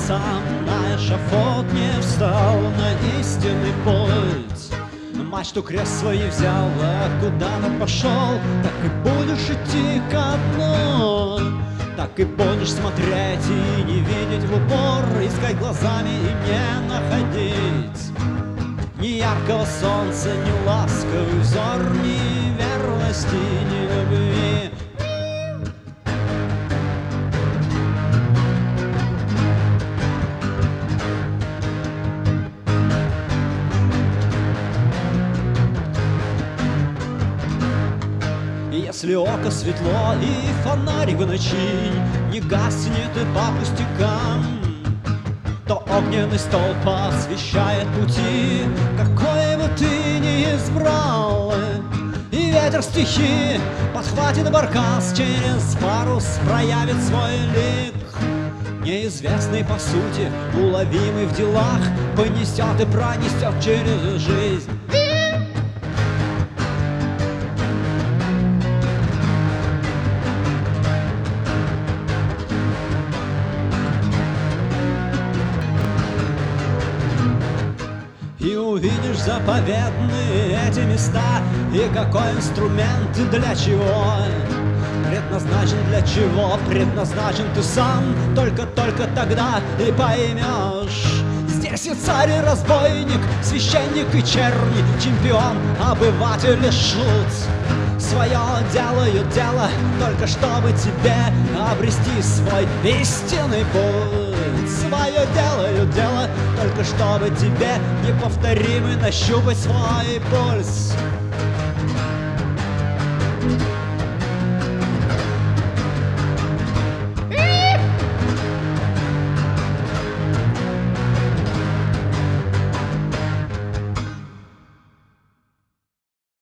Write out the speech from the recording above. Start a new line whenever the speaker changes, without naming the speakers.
сам на эшафот не встал, на истинный путь. Мачту крест свой взял, а куда-то пошел, так и будешь идти ко дну. Так и будешь смотреть и не видеть в упор, искать глазами и не находить ни яркого солнца, ни ласковый взор, ни верности, ни любви. Если око светло и фонарик в ночи не гаснет и по пустякам, то огненный столб освещает пути, какой бы ты ни избрал. И ветер стихи подхватит баркас, через парус проявит свой лик. Неизвестный по сути, уловимый в делах, понесет и пронесет через жизнь. И увидишь заповедные эти места, и какой инструмент и для чего. Предназначен для чего, предназначен ты сам, только тогда и поймешь. Здесь и царь, и разбойник, священник и чернь, чемпион, обыватель и шут. Свое делают дело, только чтобы тебе обрести свой истинный путь. Свое делают дело, только чтобы тебе неповторимый нащупать свой пульс.